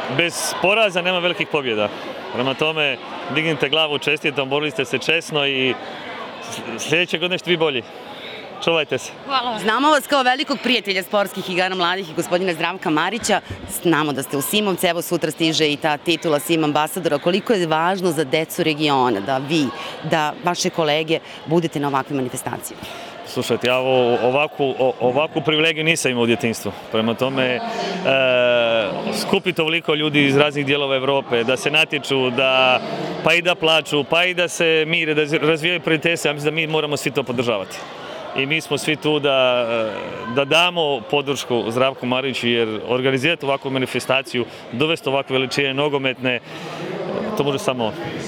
bez poraza nema velikih pobjeda. Prema tome, dignite glavu, čestitam, borili ste se česno i sljedeće godine ćete vi bolji. Čuvajte se. Hvala. Znamo vas kao velikog prijatelja sportskih igara mladih i gospodina Zdravka Marića. Znamo da ste u Simovcu, evo sutra stiže i ta titula Sim ambasadora. Koliko je važno za decu regiona da vi, da vaše kolege budete na ovakvim manifestacijama? Slušajte, ja ovakvu privilegiju nisam imao u djetinjstvu. Prema tome, skupiti ovoliko ljudi iz raznih dijelova Europe, da se natječu, pa i da plaču, pa i da se mire, da razvijaju prijateljstva, ja mislim da mi moramo svi to podržavati. I mi smo svi tu da damo podršku Zdravku Mariću, jer organizirati ovakvu manifestaciju, dovesti ovakve veličine nogometne, to može samo on.